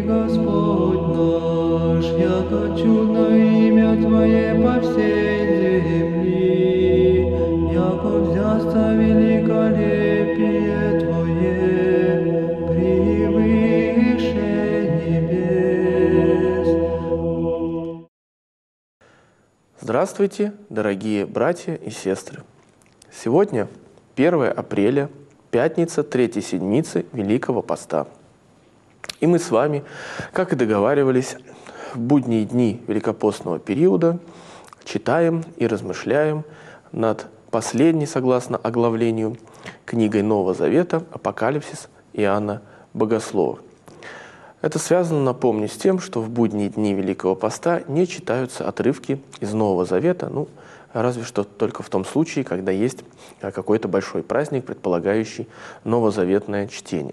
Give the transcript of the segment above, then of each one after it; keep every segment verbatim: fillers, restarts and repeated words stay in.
Господь наш, яко чудно имя Твое по всей земли, яко взяться великолепие Твое превыше небес. Здравствуйте, дорогие братья и сестры! Сегодня первое апреля, пятница третьей седмицы Великого Поста. И мы с вами, как и договаривались, в будние дни великопостного периода читаем и размышляем над последней, согласно оглавлению, книгой Нового Завета «Апокалипсис» Иоанна Богослова. Это связано, напомню, с тем, что в будние дни Великого Поста не читаются отрывки из Нового Завета, ну, разве что только в том случае, когда есть какой-то большой праздник, предполагающий новозаветное чтение.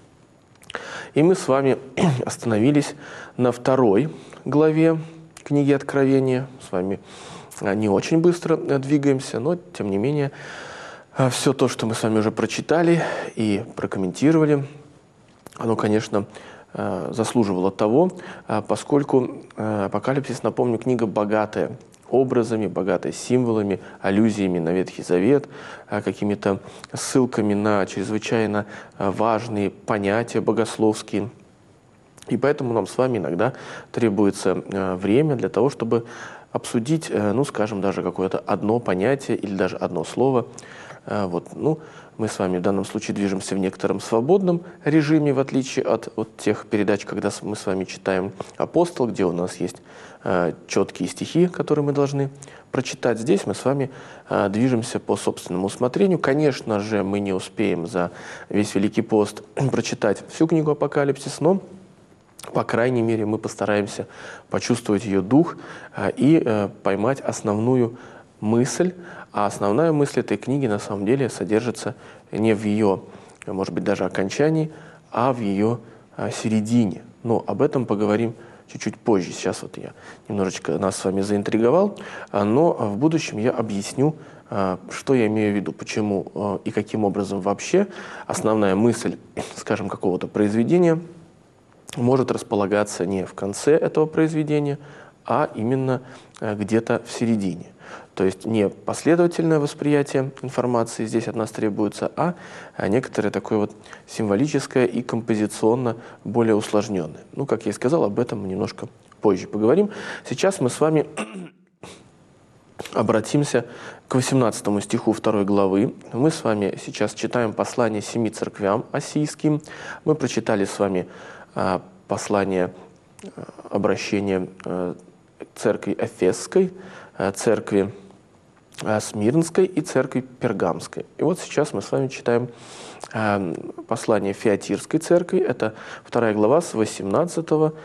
И мы с вами остановились на второй главе книги Откровения. С вами не очень быстро двигаемся, но, тем не менее, все то, что мы с вами уже прочитали и прокомментировали, оно, конечно, заслуживало того, поскольку Апокалипсис, напомню, книга богатая образами, богатая символами, аллюзиями на Ветхий Завет, какими-то ссылками на чрезвычайно важные понятия богословские. И поэтому нам с вами иногда требуется время для того, чтобы обсудить, ну, скажем, даже какое-то одно понятие или даже одно слово. Вот, ну, мы с вами в данном случае движемся в некотором свободном режиме, в отличие от, от тех передач, когда мы с вами читаем «Апостол», где у нас есть э, четкие стихи, которые мы должны прочитать. Здесь мы с вами э, движемся по собственному усмотрению. Конечно же, мы не успеем за весь Великий пост прочитать всю книгу «Апокалипсис», но, по крайней мере, мы постараемся почувствовать ее дух э, и э, поймать основную мысль. А основная мысль этой книги на самом деле содержится не в ее, может быть, даже окончании, а в ее а, середине. Но об этом поговорим чуть-чуть позже. Сейчас вот я немножечко нас с вами заинтриговал, а, но в будущем я объясню, а, что я имею в виду, почему а, и каким образом вообще основная мысль, скажем, какого-то произведения может располагаться не в конце этого произведения, а именно а, где-то в середине. То есть не последовательное восприятие информации здесь от нас требуется, а некоторое такое вот символическое и композиционно более усложненное. Ну, как я и сказал, об этом мы немножко позже поговорим. Сейчас мы с вами обратимся к восемнадцатому стиху второй главы. Мы с вами сейчас читаем послание семи церквям осийским. Мы прочитали с вами послание, обращение церкви Эфесской, церкви Смирнской и церкви Пергамской. И вот сейчас мы с вами читаем э, послание Фиатирской церкви. Это вторая глава с восемнадцатого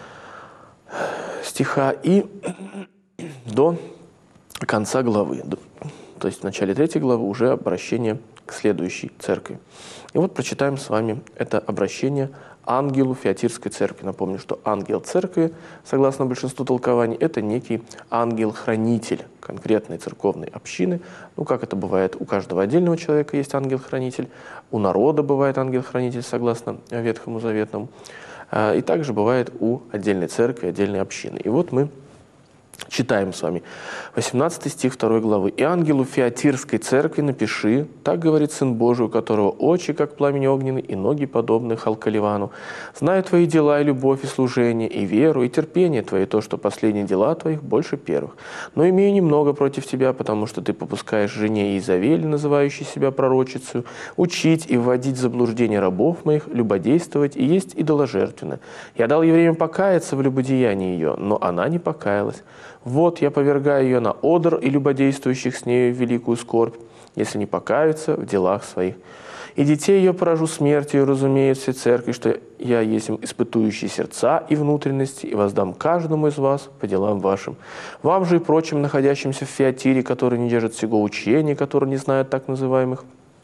стиха и до конца главы. То есть в начале третьей главы уже обращение к следующей церкви. И вот прочитаем с вами это обращение ангелу Фиатирской церкви. Напомню, что ангел церкви, согласно большинству толкований, это некий ангел-хранитель конкретной церковной общины. Ну, как это бывает, у каждого отдельного человека есть ангел-хранитель, у народа бывает ангел-хранитель, согласно Ветхому Заветному, и также бывает у отдельной церкви, отдельной общины. И вот мы читаем с вами восемнадцатый стих второй главы. «И ангелу Фиатирской церкви напиши, так говорит Сын Божий, у которого очи, как пламень огненный, и ноги, подобны халкаливану. Знаю твои дела, и любовь, и служение, и веру, и терпение твои, то, что последние дела твоих больше первых. Но имею немного против тебя, потому что ты попускаешь жене Иезавели, называющей себя пророчицей, учить и вводить в заблуждение рабов моих, любодействовать и есть идоложертвенно. Я дал ей время покаяться в любодеянии ее, но она не покаялась. Вот я повергаю ее на одр и любодействующих с нею в великую скорбь, если не покаются в делах своих. И детей ее поражу смертью, разумеет все церкви, что я есть испытующий сердца и внутренности, и воздам каждому из вас по делам вашим. Вам же и прочим, находящимся в Фиатире, которые не держат сего учения, которые не знают так называемых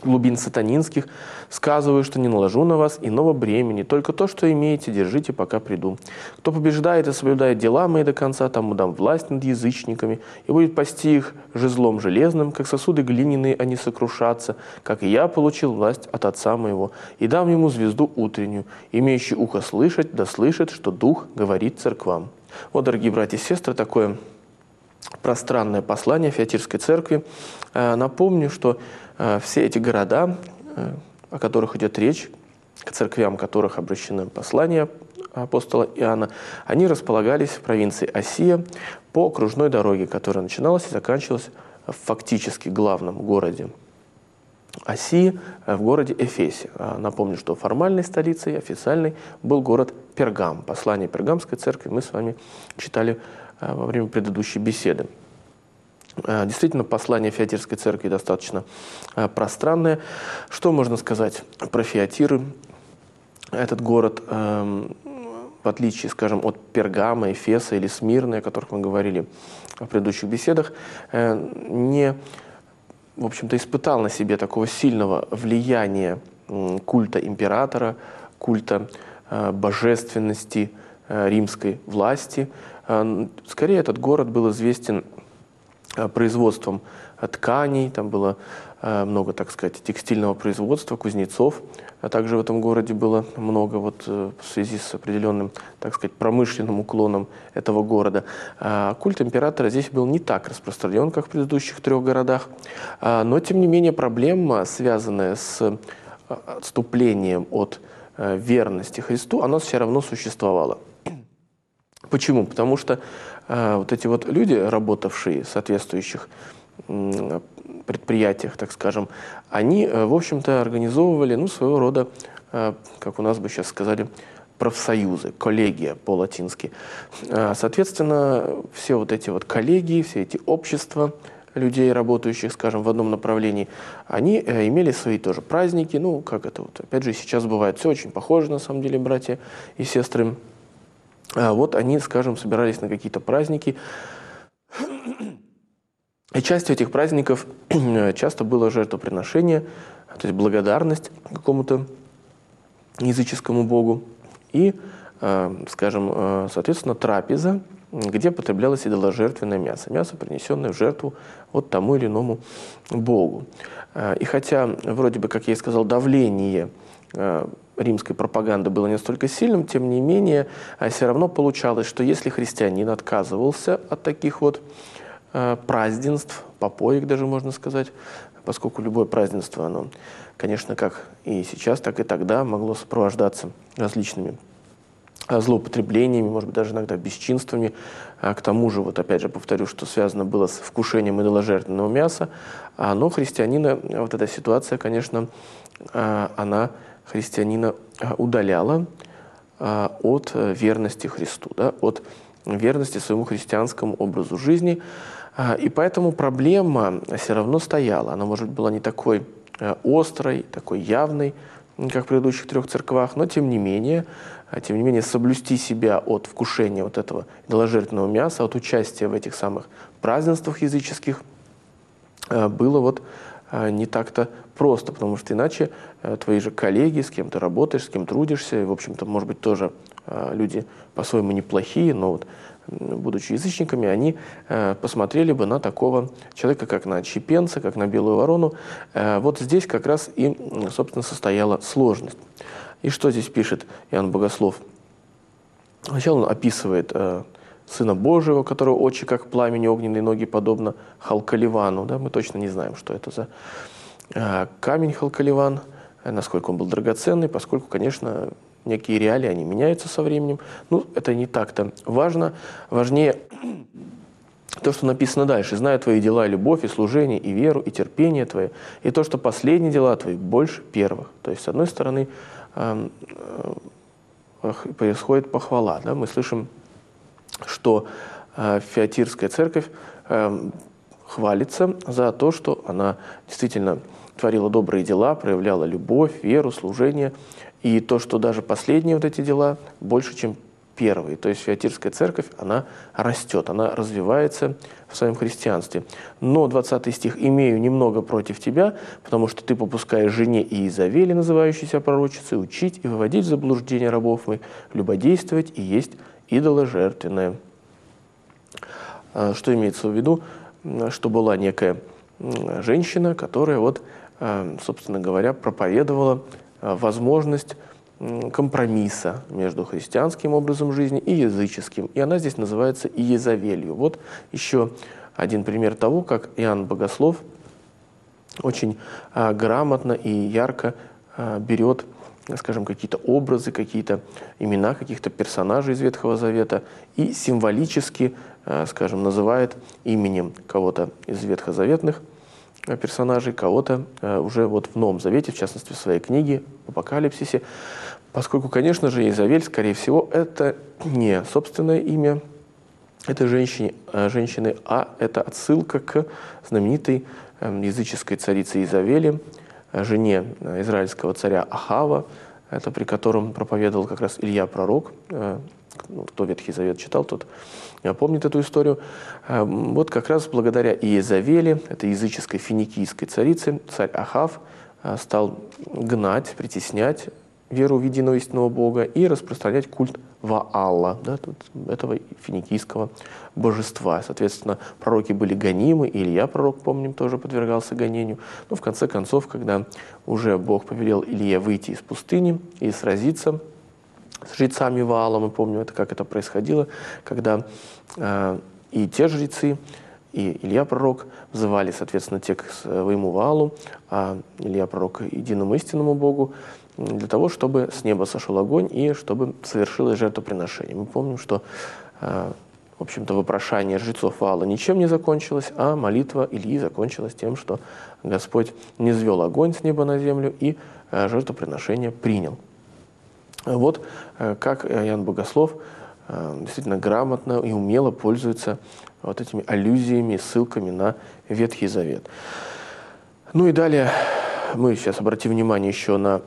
глубин сатанинских, сказываю, что не наложу на вас иного бремени, только то, что имеете, держите, пока приду. Кто побеждает и соблюдает дела мои до конца, тому дам власть над язычниками, и будет пасти их жезлом железным, как сосуды глиняные они сокрушатся, как и я получил власть от Отца моего, и дам ему звезду утреннюю, имеющий ухо слышать, да слышит, что Дух говорит церквам». Вот, дорогие братья и сестры, такое пространное послание Фиатирской церкви. Напомню, что все эти города, о которых идет речь, к церквям которых обращены послания апостола Иоанна, они располагались в провинции Асия по окружной дороге, которая начиналась и заканчивалась в фактически главном городе Асии, в городе Эфесе. Напомню, что формальной столицей, официальной, был город Пергам. Послание Пергамской церкви мы с вами читали во время предыдущей беседы. Действительно, послание Фиатирской церкви достаточно пространное. Что можно сказать про Фиатиры? Этот город, в отличие, скажем, от Пергама, Эфеса или Смирны, о которых мы говорили в предыдущих беседах, не, в общем-то, испытал на себе такого сильного влияния культа императора, культа божественности римской власти. Скорее, этот город был известен производством тканей, там было много, так сказать, текстильного производства, кузнецов. А также в этом городе было много вот в связи с определенным, так сказать, промышленным уклоном этого города. А культ императора здесь был не так распространен, как в предыдущих трех городах. Но, тем не менее, проблема, связанная с отступлением от верности Христу, она все равно существовала. Почему? Потому что э, вот эти вот люди, работавшие в соответствующих э, предприятиях, так скажем, они, э, в общем-то, организовывали, ну, своего рода, э, как у нас бы сейчас сказали, профсоюзы, коллегия по-латински. Э, соответственно, все вот эти вот коллегии, все эти общества людей, работающих, скажем, в одном направлении, они э, имели свои тоже праздники, ну, как это вот, опять же, сейчас бывает все очень похоже, на самом деле, братья и сестры. Вот они, скажем, собирались на какие-то праздники. И частью этих праздников часто было жертвоприношение, то есть благодарность какому-то языческому богу. И, скажем, соответственно, трапеза, где потреблялось идоложертвенное мясо. Мясо, принесенное в жертву вот тому или иному богу. И хотя, вроде бы, как я и сказал, давление римской пропаганды было не столько сильным, тем не менее, все равно получалось, что если христианин отказывался от таких вот э, празднеств, попоек даже можно сказать, поскольку любое празднество, оно, конечно, как и сейчас, так и тогда могло сопровождаться различными злоупотреблениями, может быть, даже иногда бесчинствами. А к тому же, вот опять же повторю, что связано было с вкушением идоложертвенного мяса, но христианина вот эта ситуация, конечно, она христианина удаляла от верности Христу, да, от верности своему христианскому образу жизни. И поэтому проблема все равно стояла. Она, может быть, была не такой острой, такой явной, как в предыдущих трех церквах, но тем не менее, тем не менее соблюсти себя от вкушения вот этого идоложертвенного мяса, от участия в этих самых празднествах языческих было вот не так-то просто, потому что иначе твои же коллеги, с кем ты работаешь, с кем трудишься, и, в общем-то, может быть, тоже люди по-своему неплохие, но вот, будучи язычниками, они посмотрели бы на такого человека, как на отщепенца, как на белую ворону. Вот здесь как раз и, собственно, состояла сложность. И что здесь пишет Иоанн Богослов? Сначала он описывает Сына Божьего, которого очи, как пламени огненные, ноги подобно халкаливану. Да? Мы точно не знаем, что это за э, камень халкаливан, насколько он был драгоценный, поскольку, конечно, некие реалии, они меняются со временем. Ну, это не так-то важно. Важнее то, что написано дальше. «Зная твои дела, любовь, и служение, и веру, и терпение твое, и то, что последние дела твои больше первых». То есть, с одной стороны, э, э, происходит похвала. Да? Мы слышим, что э, Фиатирская церковь э, хвалится за то, что она действительно творила добрые дела, проявляла любовь, веру, служение. И то, что даже последние вот эти дела больше, чем первые. То есть Фиатирская церковь, она растет, она развивается в своем христианстве. Но двадцатый стих: «Имею немного против тебя, потому что ты попускаешь жене Иезавели, называющейся пророчицей, учить и выводить в заблуждение рабов моих, любодействовать и есть идоложертвенное». Что имеется в виду? Что была некая женщина, которая, вот, собственно говоря, проповедовала возможность компромисса между христианским образом жизни и языческим. И она здесь называется Иезавелью. Вот еще один пример того, как Иоанн Богослов очень а, грамотно и ярко а, берет, скажем, какие-то образы, какие-то имена каких-то персонажей из Ветхого Завета и символически, а, скажем, называет именем кого-то из ветхозаветных персонажей, кого-то а, уже вот в Новом Завете, в частности в своей книге «Апокалипсисе», поскольку, конечно же, Иезавель, скорее всего, это не собственное имя этой женщины, женщины, а это отсылка к знаменитой языческой царице Иезавели, жене израильского царя Ахава, это при котором проповедовал как раз Илья пророк. Кто Ветхий Завет читал, тот помнит эту историю. Вот как раз благодаря Иезавели, этой языческой финикийской царице, царь Ахав стал гнать, притеснять веру в единого истинного Бога и распространять культ Ваала, да, этого финикийского божества. Соответственно, пророки были гонимы, и Илья пророк, помним, тоже подвергался гонению. Но в конце концов, когда уже Бог повелел Илье выйти из пустыни и сразиться с жрецами Ваала, мы помним, это, как это происходило, когда э, и те жрецы, и Илья пророк взывали, соответственно, те к своему Ваалу, а Илья пророк к единому истинному Богу, для того, чтобы с неба сошел огонь и чтобы совершилось жертвоприношение. Мы помним, что, в общем-то, вопрошание жрецов Ваала ничем не закончилось, а молитва Ильи закончилась тем, что Господь низвел огонь с неба на землю и жертвоприношение принял. Вот как Иоанн Богослов действительно грамотно и умело пользуется вот этими аллюзиями и ссылками на Ветхий Завет. Ну и далее мы сейчас обратим внимание еще на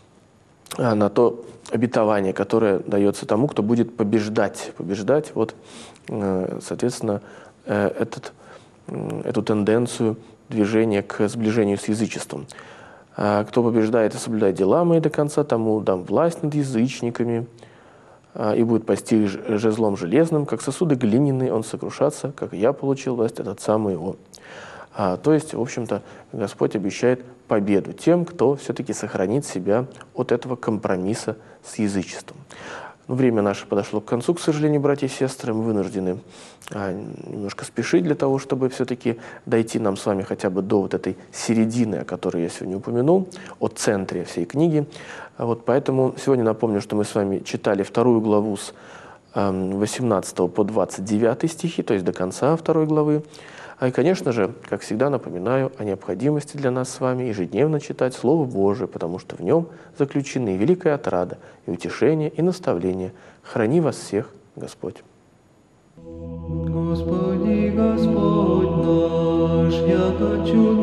на то обетование, которое дается тому, кто будет побеждать. Побеждать, вот, соответственно, этот, эту тенденцию движения к сближению с язычеством. Кто побеждает и соблюдает дела мои до конца, тому дам власть над язычниками, и будет пасти жезлом железным, как сосуды глиняные, он сокрушаться, как я получил власть, этот самый его. А, то есть, в общем-то, Господь обещает победу тем, кто все-таки сохранит себя от этого компромисса с язычеством. Но время наше подошло к концу, к сожалению, братья и сестры. Мы вынуждены а, немножко спешить для того, чтобы все-таки дойти нам с вами хотя бы до вот этой середины, о которой я сегодня упомянул, о центре всей книги. А вот поэтому сегодня напомню, что мы с вами читали вторую главу с а, восемнадцатого по двадцать девятый стихи, то есть до конца второй главы. И, конечно же, как всегда, напоминаю о необходимости для нас с вами ежедневно читать Слово Божие, потому что в нем заключены и великая отрада, и утешение, и наставление. Храни вас всех Господь. Господи, Господь наш, яко чудо